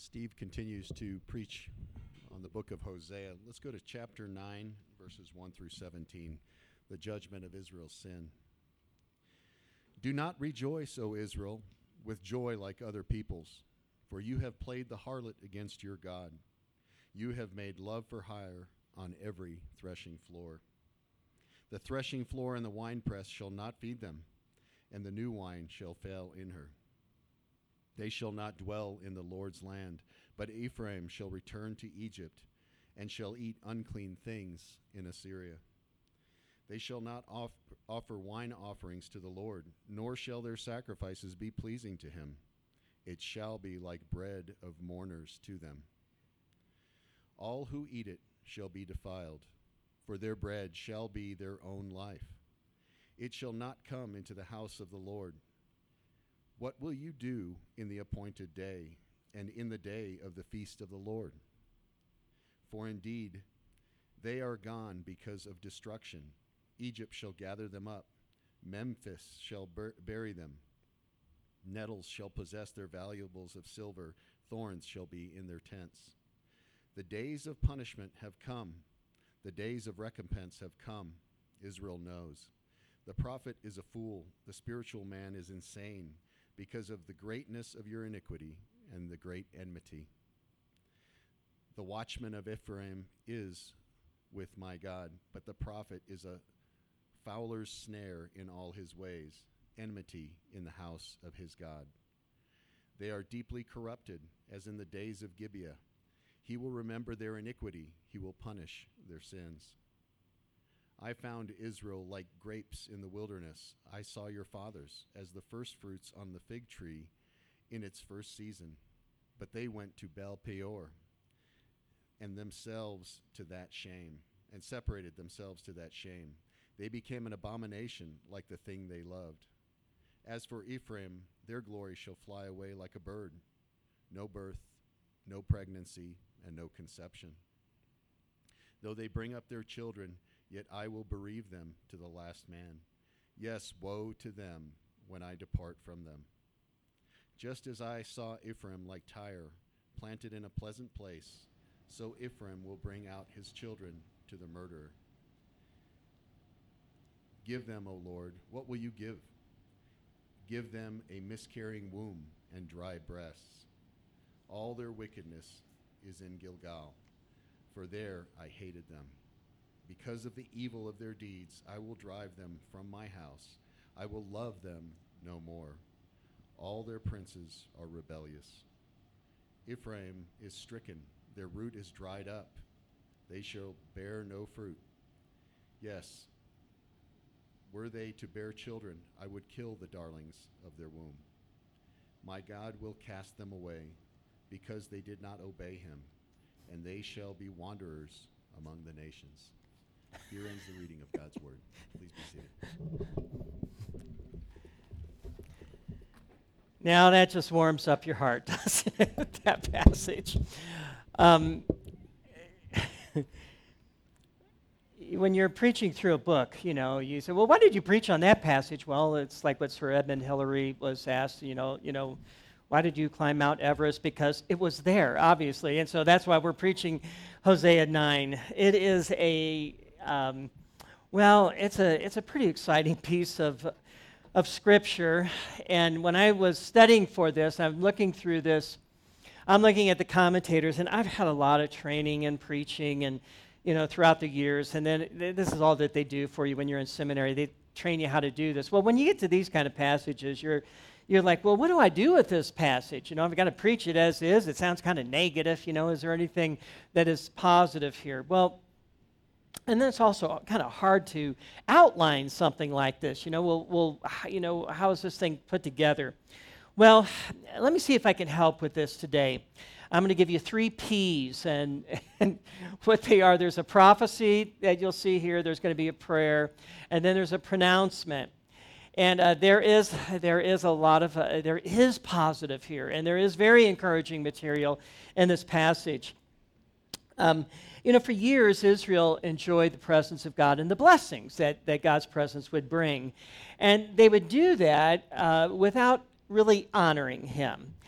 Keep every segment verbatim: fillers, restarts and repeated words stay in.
Steve continues to preach on the book of Hosea. Let's go to chapter nine, verses one through seventeen, the judgment of Israel's sin. Do not rejoice, O Israel, with joy like other peoples, for you have played the harlot against your God. You have made love for hire on every threshing floor. The threshing floor and the winepress shall not feed them, and the new wine shall fail in her. They shall not dwell in the Lord's land, but Ephraim shall return to Egypt, and shall eat unclean things in Assyria. They shall not off- offer wine offerings to the Lord, nor shall their sacrifices be pleasing to him. It shall be like bread of mourners to them. All who eat it shall be defiled, for their bread shall be their own life. It shall not come into the house of the Lord. What will you do in the appointed day, and in the day of the feast of the Lord? For indeed, they are gone because of destruction. Egypt shall gather them up. Memphis shall bur- bury them. Nettles shall possess their valuables of silver. Thorns shall be in their tents. The days of punishment have come. The days of recompense have come. Israel knows. The prophet is a fool. The spiritual man is insane, because of the greatness of your iniquity and the great enmity. The watchman of Ephraim is with my God, but the prophet is a fowler's snare in all his ways, enmity in the house of his God. They are deeply corrupted, as in the days of Gibeah. He will remember their iniquity. He will punish their sins. I found Israel like grapes in the wilderness. I saw your fathers as the firstfruits on the fig tree in its first season. But they went to Baal Peor, and themselves to that shame, and separated themselves to that shame. They became an abomination like the thing they loved. As for Ephraim, their glory shall fly away like a bird. No birth, no pregnancy, and no conception. Though they bring up their children, yet I will bereave them to the last man. Yes, woe to them when I depart from them. Just as I saw Ephraim like Tyre, planted in a pleasant place, so Ephraim will bring out his children to the murderer. Give them, O Lord, what will you give? Give them a miscarrying womb and dry breasts. All their wickedness is in Gilgal, for there I hated them. Because of the evil of their deeds, I will drive them from my house. I will love them no more. All their princes are rebellious. Ephraim is stricken. Their root is dried up. They shall bear no fruit. Yes, were they to bear children, I would kill the darlings of their womb. My God will cast them away, because they did not obey him, and they shall be wanderers among the nations. Here ends the reading of God's word. Please be seated. Now that just warms up your heart, doesn't it, that passage? Um, when you're preaching through a book, you know, you say, well, why did you preach on that passage? Well, it's like what Sir Edmund Hillary was asked, you know, you know, why did you climb Mount Everest? Because it was there, obviously. And so that's why we're preaching Hosea nine. It is a, um, well, it's a it's a pretty exciting piece of of Scripture. And when I was studying for this, I'm looking through this, I'm looking at the commentators, and I've had a lot of training and preaching and, you know, throughout the years. And then this is all that they do for you when you're in seminary. They train you how to do this. Well, when you get to these kind of passages, you're You're like, well, what do I do with this passage? You know, I've got to preach it as is. It sounds kind of negative. You know, is there anything that is positive here? Well, and then it's also kind of hard to outline something like this. You know, well, well, you know, how is this thing put together? Well, let me see if I can help with this today. I'm going to give you three P's, and, and what they are. There's a prophecy that you'll see here. There's going to be a prayer, and then there's a pronouncement. And uh, there is there is a lot of, uh, there is positive here, and there is very encouraging material in this passage. Um, you know, for years, Israel enjoyed the presence of God and the blessings that, that God's presence would bring. And they would do that uh, without really honoring him.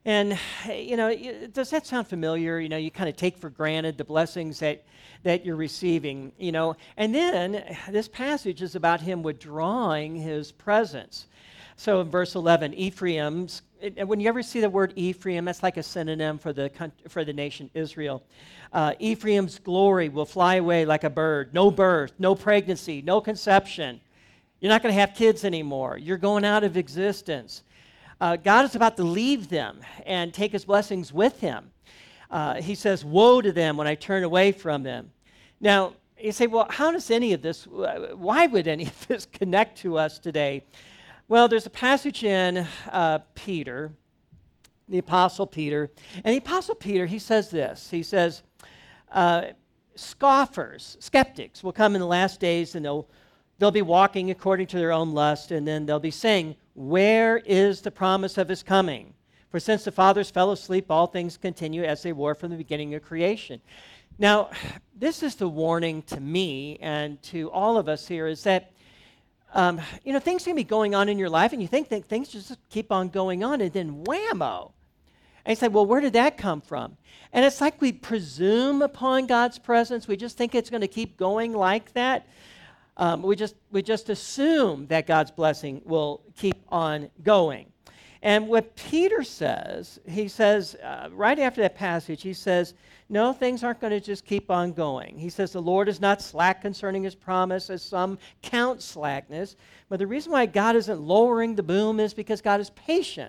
And, you know, y- does that sound familiar? You know, you kind of take for granted the blessings that, that you're receiving, you know. And then this passage is about him withdrawing his presence. So in verse eleven, Ephraim's, and when you ever see the word Ephraim, that's like a synonym for the, coun- for the nation Israel. Uh, Ephraim's glory will fly away like a bird. No birth, no pregnancy, no conception. You're not going to have kids anymore. You're going out of existence. Uh, God is about to leave them and take his blessings with him. Uh, he says, woe to them when I turn away from them. Now, you say, well, how does any of this, why would any of this connect to us today? Well, there's a passage in uh, Peter, the Apostle Peter, and the Apostle Peter, he says this. He says, uh, scoffers, skeptics will come in the last days and they'll They'll be walking according to their own lust, and then they'll be saying, where is the promise of his coming? For since the fathers fell asleep, all things continue as they were from the beginning of creation. Now, this is the warning to me and to all of us here is that, um, you know, things can be going on in your life, and you think that things just keep on going on, and then whammo. And you say, well, where did that come from? And it's like we presume upon God's presence. We just think it's going to keep going like that. Um, we just we just assume that God's blessing will keep on going. And what Peter says, he says, uh, right after that passage, he says, no, things aren't going to just keep on going. He says, the Lord is not slack concerning his promise, as some count slackness. But the reason why God isn't lowering the boom is because God is patient.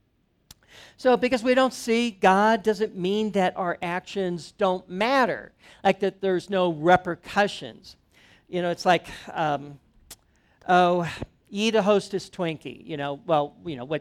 So because we don't see God doesn't mean that our actions don't matter, like that there's no repercussions. You know, it's like, um, oh, eat a Hostess Twinkie. You know, well, you know what?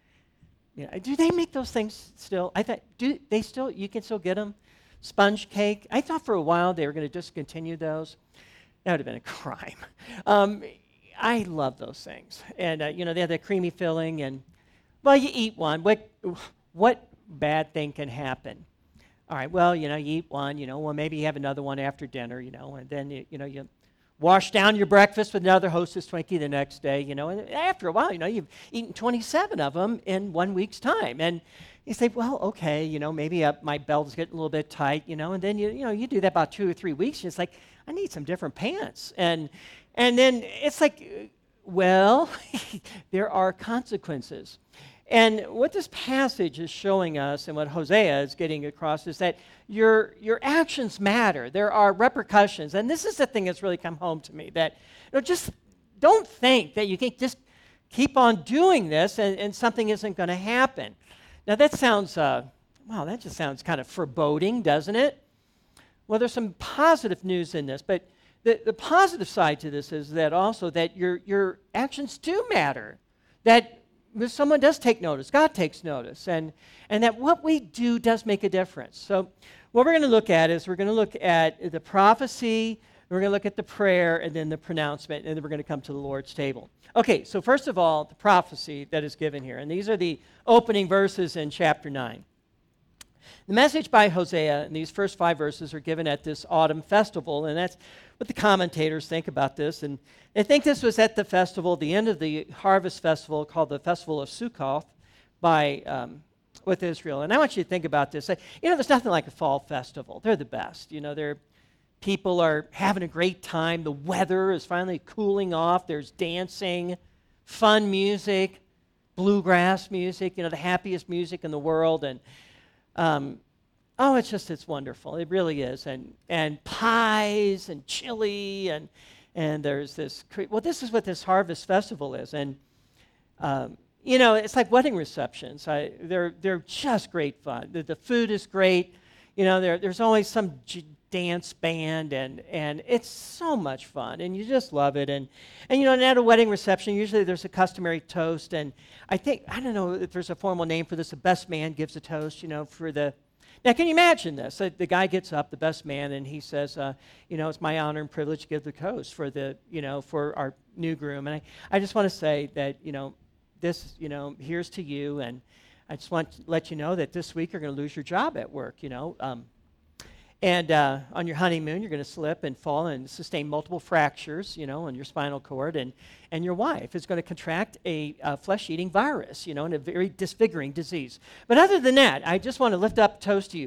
You know, do they make those things still? I thought, do they still? You can still get them. Sponge cake. I thought for a while they were going to discontinue those. That would have been a crime. Um, I love those things, and uh, you know they have that creamy filling, and well, you eat one. What what bad thing can happen? All right, well, you know, you eat one. You know, well, maybe you have another one after dinner. You know, and then you, you know you. Wash down your breakfast with another Hostess Twinkie the next day, you know, and after a while, you know, you've eaten twenty-seven of them in one week's time. And you say, well, okay, you know, maybe uh, my belt's getting a little bit tight, you know, and then, you you know, you do that about two or three weeks, and it's like, I need some different pants. And, and then it's like, well, there are consequences. And what this passage is showing us and what Hosea is getting across is that your, your actions matter. There are repercussions. And this is the thing that's really come home to me, that you know, just don't think that you can just keep on doing this and, and something isn't going to happen. Now that sounds, uh, wow, that just sounds kind of foreboding, doesn't it? Well, there's some positive news in this, but the, the positive side to this is that also that your, your actions do matter, that someone does take notice, God takes notice, and, and that what we do does make a difference. So what we're going to look at is we're going to look at the prophecy, we're going to look at the prayer, and then the pronouncement, and then we're going to come to the Lord's table. Okay, so first of all, the prophecy that is given here, and these are the opening verses in chapter nine. The message by Hosea in these first five verses are given at this autumn festival, and that's what the commentators think about this. And they think this was at the festival, the end of the harvest festival called the Festival of Sukkoth by, um, with Israel. And I want you to think about this. You know, there's nothing like a fall festival. They're the best. You know, they're, people are having a great time. The weather is finally cooling off. There's dancing, fun music, bluegrass music, you know, the happiest music in the world. And Um, oh, it's just, it's wonderful. It really is. And and pies and chili and and there's this, cre- well, this is what this harvest festival is. And, um, you know, it's like wedding receptions. I, they're they're just great fun. The, the food is great. You know, there there's always some j- dance band and and it's so much fun. And you just love it. And, and you know, and at a wedding reception, usually there's a customary toast. And I think, I don't know if there's a formal name for this. The best man gives a toast, you know, for the... Now, can you imagine this? Uh, the guy gets up, the best man, and he says, uh, you know, it's my honor and privilege to give the toast for the, you know, for our new groom. And I, I just want to say that, you know, this, you know, here's to you. And I just want to let you know that this week you're going to lose your job at work, you know. Um, And uh, on your honeymoon, you're going to slip and fall and sustain multiple fractures, you know, on your spinal cord. And, and your wife is going to contract a, a flesh-eating virus, you know, and a very disfiguring disease. But other than that, I just want to lift up a toast to you.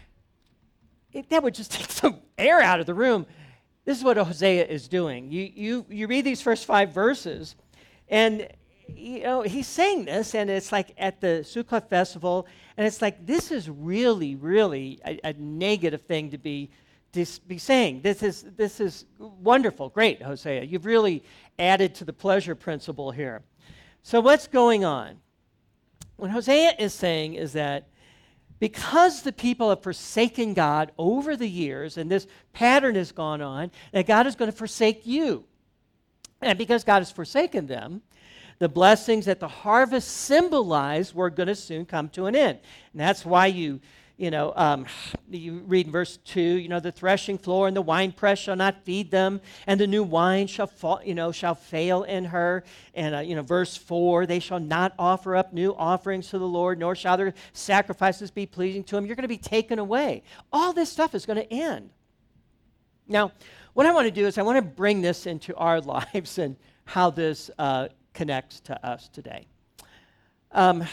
If that would just take some air out of the room. This is what Hosea is doing. You, you, you read these first five verses, and you know, he's saying this, and it's like at the Sukkot festival, and it's like this is really, really a, a negative thing to be to be saying. This is this is wonderful, great, Hosea. You've really added to the pleasure principle here. So what's going on? What Hosea is saying is that because the people have forsaken God over the years, and this pattern has gone on, that God is going to forsake you. And because God has forsaken them, the blessings that the harvest symbolized were going to soon come to an end. And that's why you, you know, um, you read in verse two, you know, the threshing floor and the winepress shall not feed them, and the new wine shall fall, you know, shall fail in her. And, uh, you know, verse four, they shall not offer up new offerings to the Lord, nor shall their sacrifices be pleasing to him. You're going to be taken away. All this stuff is going to end. Now, what I want to do is I want to bring this into our lives and how this uh, connects to us today. Um,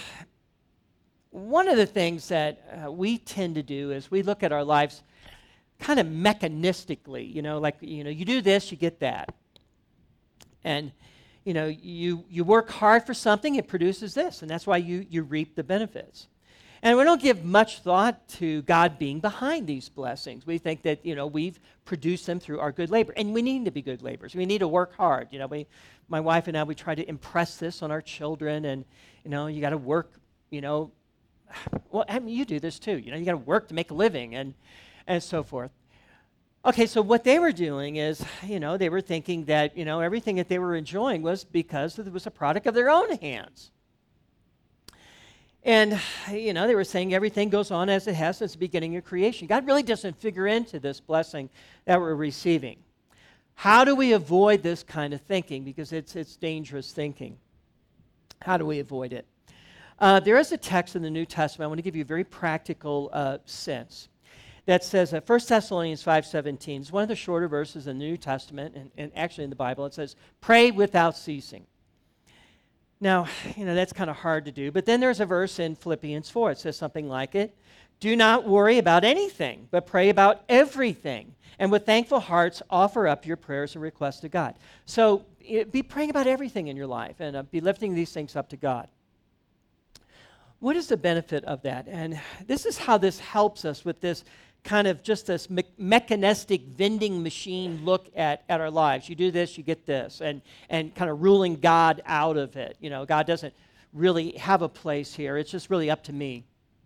one of the things that uh, we tend to do is we look at our lives kind of mechanistically, you know, like, you know, you do this, you get that. And, you know, you, you work hard for something, it produces this, and that's why you, you reap the benefits. And we don't give much thought to God being behind these blessings. We think that, you know, we've produced them through our good labor. And we need to be good laborers. We need to work hard. You know, we, my wife and I, we try to impress this on our children. And, you know, you got to work, you know. Well, I mean, you do this too. You know, you got to work to make a living and, and so forth. Okay, so what they were doing is, you know, they were thinking that, you know, everything that they were enjoying was because it was a product of their own hands. And, you know, they were saying everything goes on as it has since the beginning of creation. God really doesn't figure into this blessing that we're receiving. How do we avoid this kind of thinking? Because it's, it's dangerous thinking. How do we avoid it? Uh, there is a text in the New Testament, I want to give you a very practical uh, sense, that says, uh, First Thessalonians five seventeen, it's one of the shorter verses in the New Testament, and, and actually in the Bible, it says, pray without ceasing. Now, you know, that's kind of hard to do. But then there's a verse in Philippians four. It says something like it. Do not worry about anything, but pray about everything. And with thankful hearts, offer up your prayers and requests to God. So it, be praying about everything in your life and uh, be lifting these things up to God. What is the benefit of that? And this is how this helps us with this kind of just this me- mechanistic vending machine look at, at our lives. You do this, you get this, and, and kind of ruling God out of it. You know, God doesn't really have a place here. It's just really up to me.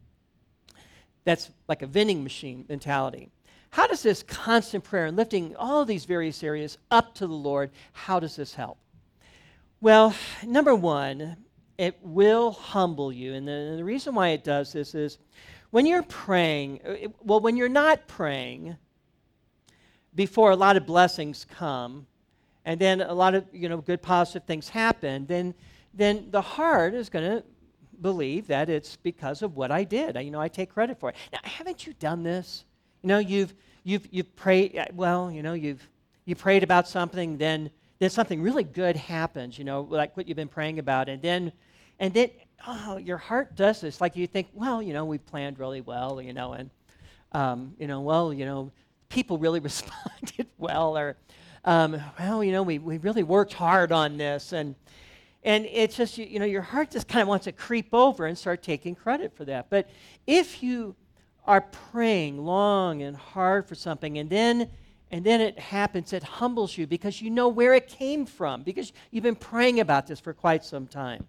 That's like a vending machine mentality. How does this constant prayer and lifting all these various areas up to the Lord, how does this help? Well, number one, it will humble you. And the, and the reason why it does this is when you're praying, it, well, when you're not praying, before a lot of blessings come, and then a lot of, you know, good positive things happen, then, then the heart is going to believe that it's because of what I did. I, you know, I take credit for it. Now, haven't you done this? You know, you've you've you've prayed. Well, you know, you've you prayed about something, then then something really good happens. You know, like what you've been praying about, and then and then oh, your heart does this. Like you think, well, you know, we planned really well, you know, and um, you know, well, you know, people really responded well, or um, well, you know, we we really worked hard on this, and. And it's just, you, you know, your heart just kind of wants to creep over and start taking credit for that. But if you are praying long and hard for something, and then and then it happens, it humbles you because you know where it came from, because you've been praying about this for quite some time.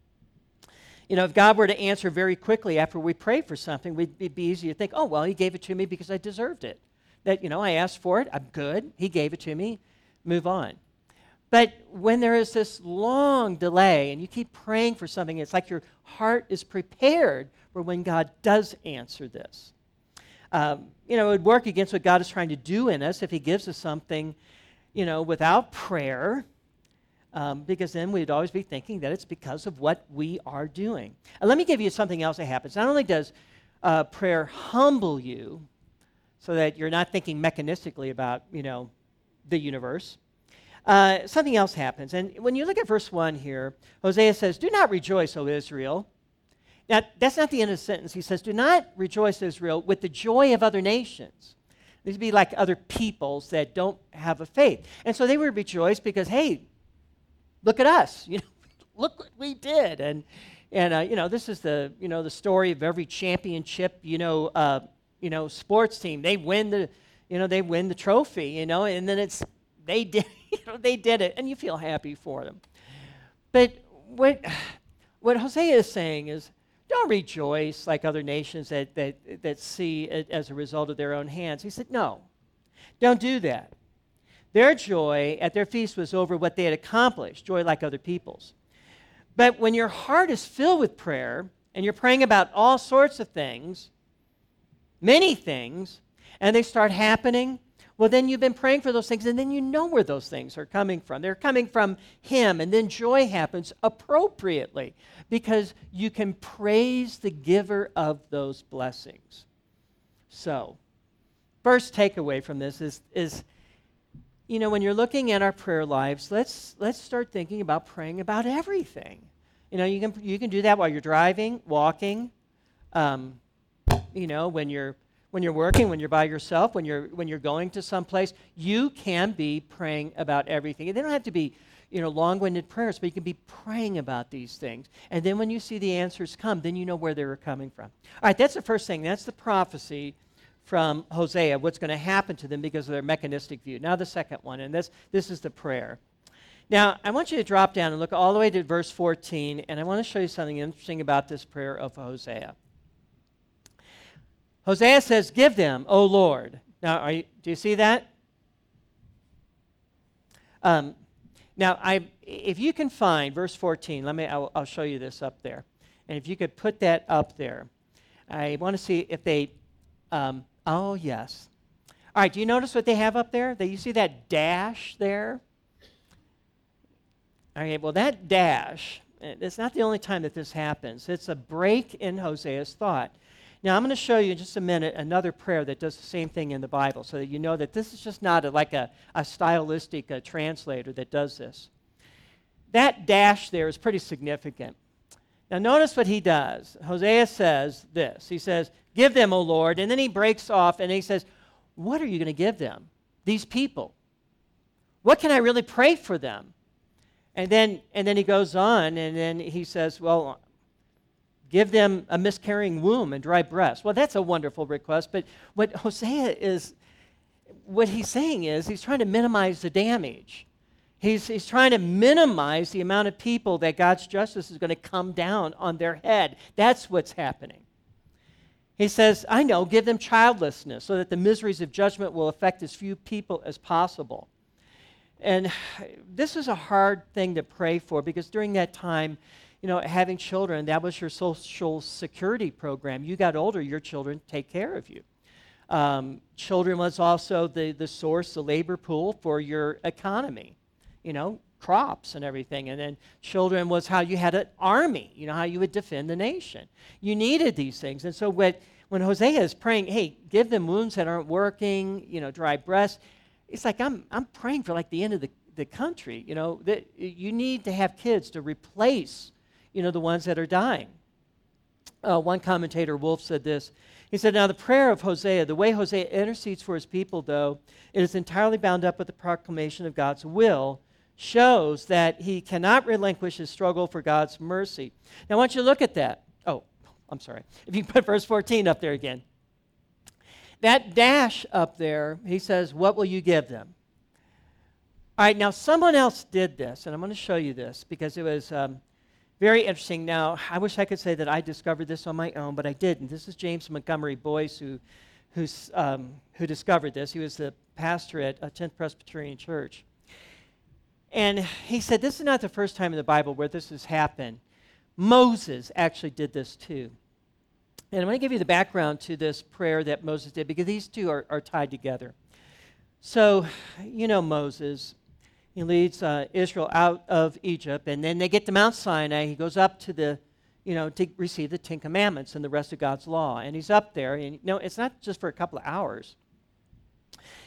You know, if God were to answer very quickly after we pray for something, we'd, it'd be easy to think, oh, well, he gave it to me because I deserved it. That, you know, I asked for it, I'm good, he gave it to me, move on. But when there is this long delay and you keep praying for something, it's like your heart is prepared for when God does answer this. Um, you know, it would work against what God is trying to do in us if he gives us something, you know, without prayer, um, because then we'd always be thinking that it's because of what we are doing. And let me give you something else that happens. Not only does uh, prayer humble you, so that you're not thinking mechanistically about, you know, the universe. Uh, something else happens. And when you look at verse one here, Hosea says, do not rejoice, O Israel. Now, that's not the end of the sentence. He says, do not rejoice, Israel, with the joy of other nations. These would be like other peoples that don't have a faith. And so they would rejoice because, hey, look at us. You know, look what we did. And, and uh, you know, this is the, you know, the story of every championship, you know, uh, you know, sports team. They win the, you know, they win the trophy, you know, and then it's, they did, you know, they did it, and you feel happy for them. But what, what Hosea is saying is, don't rejoice like other nations that, that, that see it as a result of their own hands. He said, no, don't do that. Their joy at their feast was over what they had accomplished, joy like other people's. But when your heart is filled with prayer, and you're praying about all sorts of things, many things, and they start happening, well, then you've been praying for those things, and then you know where those things are coming from. They're coming from Him, and then joy happens appropriately because you can praise the giver of those blessings. So, first takeaway from this is, is you know, when you're looking at our prayer lives, let's let's start thinking about praying about everything. You know, you can you can do that while you're driving, walking, um, you know, when you're when you're working, when you're by yourself, when you're when you're going to someplace. You can be praying about everything. And they don't have to be, you know, long-winded prayers, but you can be praying about these things. And then when you see the answers come, then you know where they were coming from. All right, that's the first thing. That's the prophecy from Hosea, what's going to happen to them because of their mechanistic view. Now the second one, and this this is the prayer. Now, I want you to drop down and look all the way to verse fourteen, and I want to show you something interesting about this prayer of Hosea. Hosea says, give them, O Lord. Now, are you, do you see that? Um, now, I, if you can find verse fourteen, let me, I'll, I'll show you this up there. And if you could put that up there, I want to see if they, um, oh, yes. All right, do you notice what they have up there? Do you see that dash there? Okay, well, that dash, it's not the only time that this happens. It's a break in Hosea's thought. Now, I'm going to show you in just a minute another prayer that does the same thing in the Bible so that you know that this is just not a, like a, a stylistic a translator that does this. That dash there is pretty significant. Now, notice what he does. Hosea says this. He says, give them, O Lord, and then he breaks off and he says, what are you going to give them? These people. What can I really pray for them? And then, and then he goes on and then he says, well, give them a miscarrying womb and dry breasts. Well, that's a wonderful request, but what Hosea is, what he's saying is he's trying to minimize the damage. He's, he's trying to minimize the amount of people that God's justice is going to come down on their head. That's what's happening. He says, I know, give them childlessness so that the miseries of judgment will affect as few people as possible. And this is a hard thing to pray for because during that time, you know, having children, that was your social security program. You got older, your children take care of you. Um, children was also the, the source, the labor pool for your economy, you know, crops and everything. And then children was how you had an army, you know, how you would defend the nation. You needed these things. And so when, when Hosea is praying, hey, give them wombs that aren't working, you know, dry breasts, it's like I'm I'm praying for like the end of the, the country, you know, that you need to have kids to replace, you know, the ones that are dying. Uh, one commentator, Wolf, said this. He said, now the prayer of Hosea, the way Hosea intercedes for his people, though, it is entirely bound up with the proclamation of God's will, shows that he cannot relinquish his struggle for God's mercy. Now, I want you to look at that. Oh, I'm sorry. If you put verse fourteen up there again. That dash up there, he says, what will you give them? All right, now someone else did this, and I'm going to show you this because it was um, very interesting. Now, I wish I could say that I discovered this on my own, but I didn't. This is James Montgomery Boyce who, who's, um, who discovered this. He was the pastor at uh, tenth Presbyterian Church. And he said, this is not the first time in the Bible where this has happened. Moses actually did this too. And I'm going to give you the background to this prayer that Moses did because these two are, are tied together. So, you know Moses. He leads uh, Israel out of Egypt, and then they get to Mount Sinai. He goes up to the, you know, to receive the Ten Commandments and the rest of God's law. And he's up there, and you know, it's not just for a couple of hours.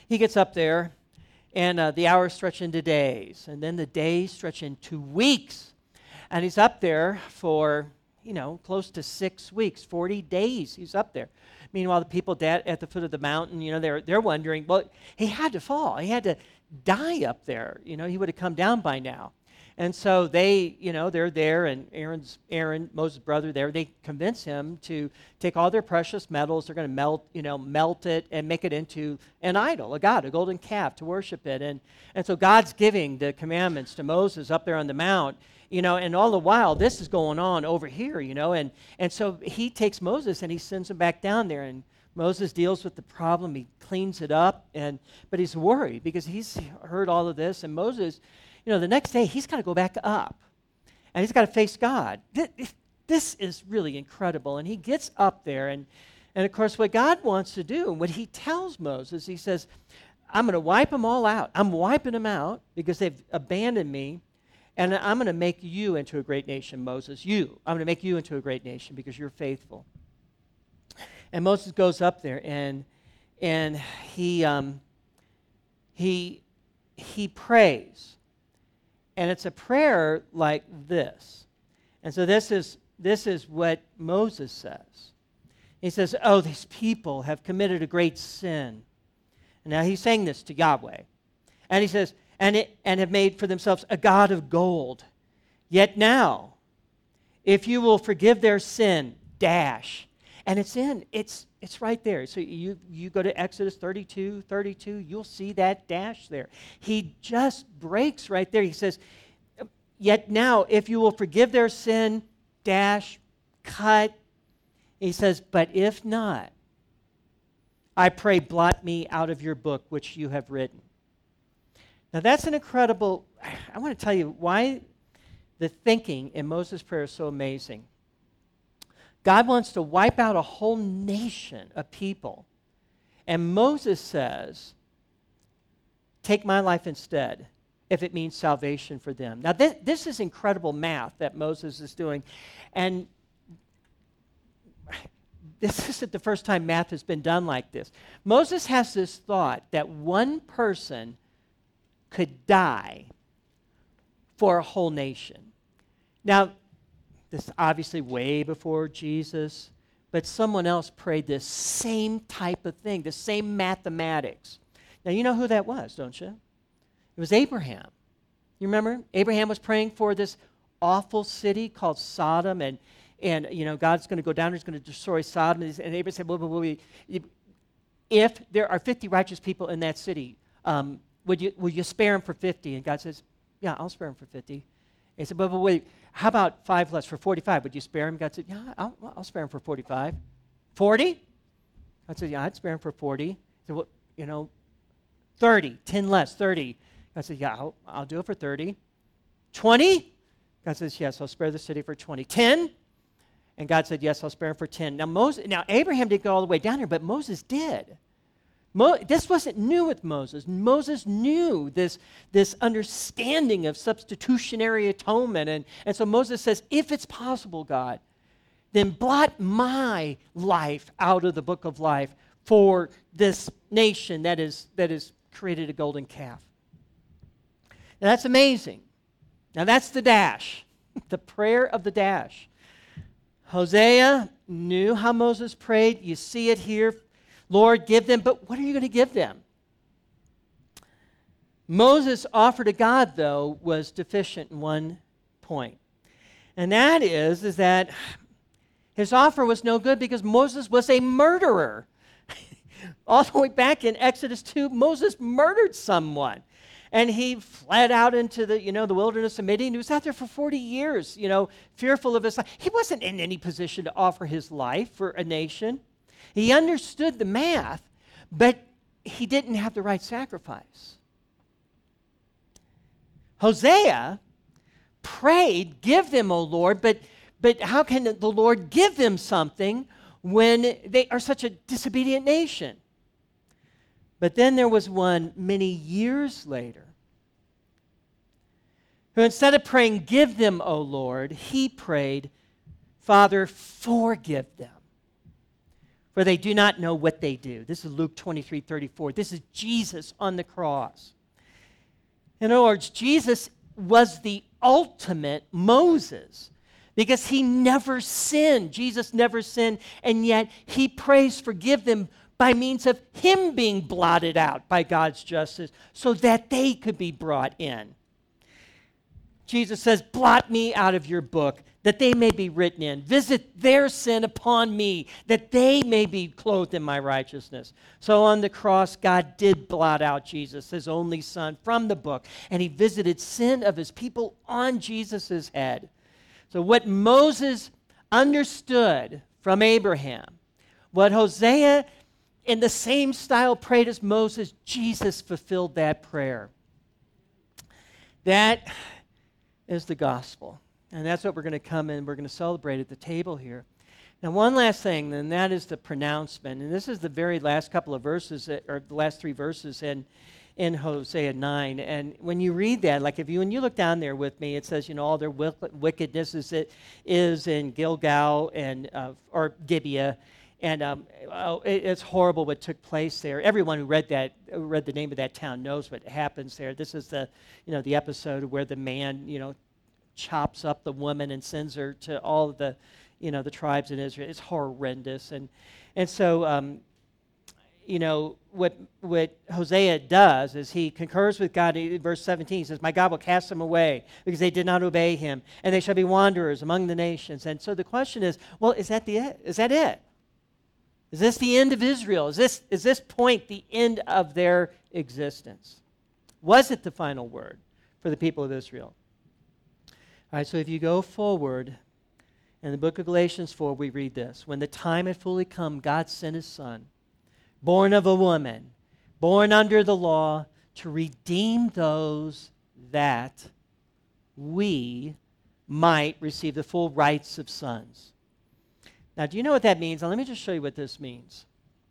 he gets up there, and uh, the hours stretch into days, and then the days stretch into weeks. And he's up there for, you know, close to six weeks, forty days he's up there. Meanwhile, the people dead at the foot of the mountain, you know, they're, they're wondering, well, he had to fall. He had to die up there. You know, he would have come down by now. And so they, you know, they're there, and Aaron's, Aaron, Moses' brother there, they convince him to take all their precious metals, they're going to melt, you know, melt it and make it into an idol, a god, a golden calf to worship it. And, and so God's giving the commandments to Moses up there on the mount, you know, and all the while this is going on over here, you know, and, and so he takes Moses and he sends him back down there, and Moses deals with the problem, he cleans it up, and but he's worried because he's heard all of this, and Moses, you know, the next day, he's got to go back up, and he's got to face God. This, this is really incredible, and he gets up there, and, and of course, what God wants to do, and what he tells Moses, he says, I'm going to wipe them all out. I'm wiping them out because they've abandoned me, and I'm going to make you into a great nation, Moses. You. I'm going to make you into a great nation because you're faithful. And Moses goes up there, and and he um, he he prays. And it's a prayer like this. And so this is this is what Moses says. He says, oh, these people have committed a great sin. And now he's saying this to Yahweh. And he says, and, it, and have made for themselves a god of gold. Yet now, if you will forgive their sin, dash. And it's in, it's it's right there. So you, you go to Exodus thirty-two, thirty-two, you'll see that dash there. He just breaks right there. He says, yet now, if you will forgive their sin, dash, cut. He says, but if not, I pray, blot me out of your book, which you have written. Now that's an incredible, I want to tell you why the thinking in Moses' prayer is so amazing. God wants to wipe out a whole nation of people. And Moses says, take my life instead, if it means salvation for them. Now, this, this is incredible math that Moses is doing. And this isn't the first time math has been done like this. Moses has this thought that one person could die for a whole nation. Now, this is obviously way before Jesus, but someone else prayed this same type of thing, the same mathematics. Now, you know who that was, don't you? It was Abraham. You remember? Abraham was praying for this awful city called Sodom, and, and you know, God's going to go down, he's going to destroy Sodom. And Abraham said, well, well, well, if there are fifty righteous people in that city, um, would you, will you spare them for fifty? And God says, yeah, I'll spare them for fifty. He said, but, but wait, how about five less for forty-five? Would you spare him? God said, yeah, I'll, I'll spare him for forty-five. forty? God said, yeah, I'd spare him for forty. He said, well, you know, thirty, ten less, thirty. God said, yeah, I'll, I'll do it for thirty. twenty? God says, yes, I'll spare the city for twenty. ten? And God said, yes, I'll spare him for ten. Now, Moses, now Abraham didn't go all the way down here, but Moses did. Mo- this wasn't new with Moses. Moses knew this, this understanding of substitutionary atonement. And, and so Moses says, if it's possible, God, then blot my life out of the book of life for this nation that is that has created a golden calf. Now that's amazing. Now that's the dash, the prayer of the dash. Hosea knew how Moses prayed. You see it here. Lord, give them, but what are you going to give them? Moses' offer to God, though, was deficient in one point. And that is, is that his offer was no good because Moses was a murderer. All the way back in Exodus two, Moses murdered someone. And he fled out into the, you know, the wilderness of Midian. He was out there for forty years, you know, fearful of his life. He wasn't in any position to offer his life for a nation. He understood the math, but he didn't have the right sacrifice. Hosea prayed, give them, O Lord, but, but how can the Lord give them something when they are such a disobedient nation? But then there was one many years later who, instead of praying, give them, O Lord, he prayed, Father, forgive them. for they do not know what they do. This is Luke twenty-three thirty-four. This is Jesus on the cross. In other words, Jesus was the ultimate Moses because he never sinned. Jesus never sinned, and yet he prays, forgive them, by means of him being blotted out by God's justice so that they could be brought in. Jesus says, blot me out of your book, that they may be written in. Visit their sin upon me, that they may be clothed in my righteousness. So on the cross, God did blot out Jesus, his only son, from the book, and he visited sin of his people on Jesus' head. So what Moses understood from Abraham, what Hosea in the same style prayed as Moses, Jesus fulfilled that prayer. That is the gospel. And that's what we're going to come in, we're going to celebrate at the table here. Now, one last thing, and that is the pronouncement. And this is the very last couple of verses, that, or the last three verses in, in Hosea nine. And when you read that, like if you, when you look down there with me, it says, you know, all their wickedness is, it is in Gilgal and, uh, or Gibeah. And um, oh, it, it's horrible what took place there. Everyone who read that, who read the name of that town knows what happens there. This is the, you know, the episode where the man, you know, chops up the woman and sends her to all of the, you know, the tribes in Israel. It's horrendous. And and so, um, you know, what what Hosea does is he concurs with God. In verse seventeen, he says, my God will cast them away because they did not obey him, and they shall be wanderers among the nations. And so the question is, well, is that the it? Is that it? Is this the end of Israel? Is this, is this point the end of their existence? Was it the final word for the people of Israel? All right, so if you go forward, in the book of Galatians four, we read this. When the time had fully come, God sent his Son, born of a woman, born under the law, to redeem those that we might receive the full rights of sons. Now, do you know what that means? Now, let me just show you what this means.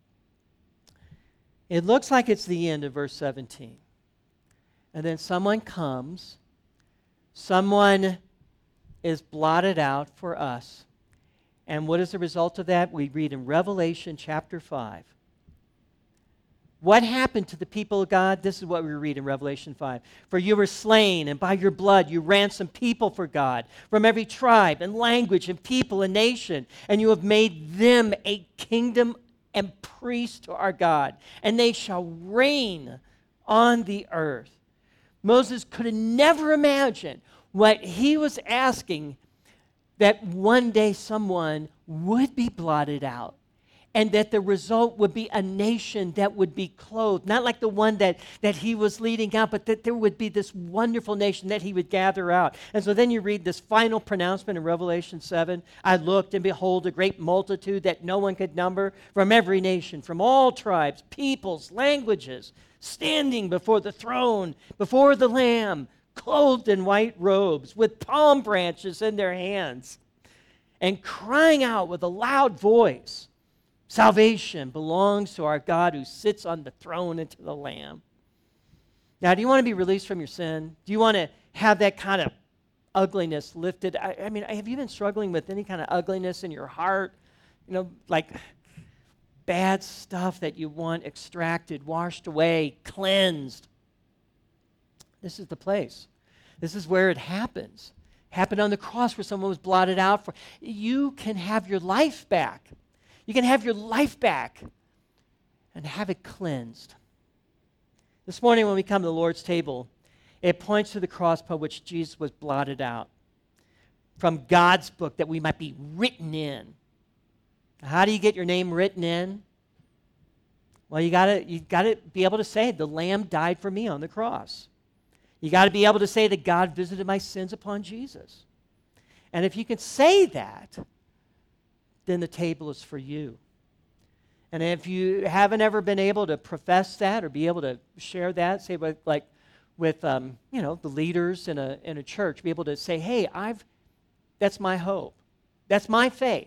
It looks like it's the end of verse seventeen. And then someone comes, someone is blotted out for us. And what is the result of that? We read in Revelation chapter five. What happened to the people of God? This is what we read in Revelation five. For you were slain, and by your blood you ransomed people for God from every tribe and language and people and nation, and you have made them a kingdom and priests to our God, and they shall reign on the earth. Moses could have never imagined what he was asking, that one day someone would be blotted out and that the result would be a nation that would be clothed, not like the one that, that he was leading out, but that there would be this wonderful nation that he would gather out. And so then you read this final pronouncement in Revelation seven. I looked, and behold, a great multitude that no one could number, from every nation, from all tribes, peoples, languages, standing before the throne, before the Lamb, clothed in white robes, with palm branches in their hands, and crying out with a loud voice, salvation belongs to our God who sits on the throne and to the Lamb. Now, do you want to be released from your sin? Do you want to have that kind of ugliness lifted? I, I mean, have you been struggling with any kind of ugliness in your heart? You know, like bad stuff that you want extracted, washed away, cleansed. This is the place. This is where it happens. It happened on the cross where someone was blotted out for. You can have your life back. You can have your life back and have it cleansed. This morning when we come to the Lord's table, it points to the cross upon which Jesus was blotted out from God's book that we might be written in. How do you get your name written in? Well, you gotta you gotta be able to say, the Lamb died for me on the cross. You got to be able to say that God visited my sins upon Jesus. And if you can say that, then the table is for you. And if you haven't ever been able to profess that or be able to share that, say with, like with um, you know, the leaders in a in a church, be able to say, hey, I've that's my hope. That's my faith.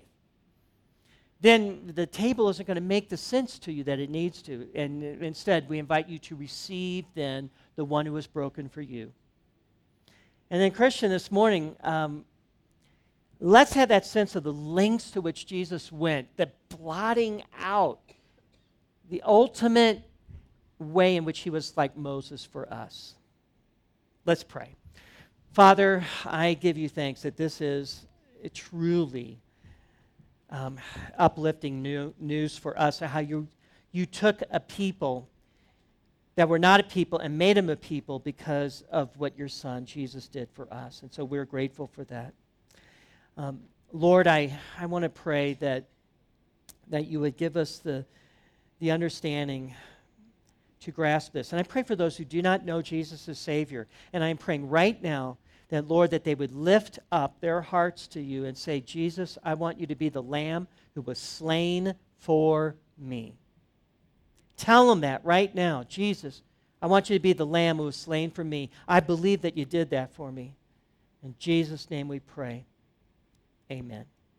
Then the table isn't going to make the sense to you that it needs to. And instead, we invite you to receive then the one who was broken for you. And then, Christian, this morning, um, Let's have that sense of the lengths to which Jesus went, the blotting out, the ultimate way in which he was like Moses for us. Let's pray. Father, I give you thanks that this is a truly um, uplifting new, news for us, how you, you took a people that were not a people and made them a people because of what your son, Jesus, did for us. And so we're grateful for that. Um, Lord, I, I want to pray that, that you would give us the, the understanding to grasp this. And I pray for those who do not know Jesus as Savior. And I'm praying right now that, Lord, that they would lift up their hearts to you and say, Jesus, I want you to be the Lamb who was slain for me. Tell them that right now. Jesus, I want you to be the Lamb who was slain for me. I believe that you did that for me. In Jesus' name we pray. Amen.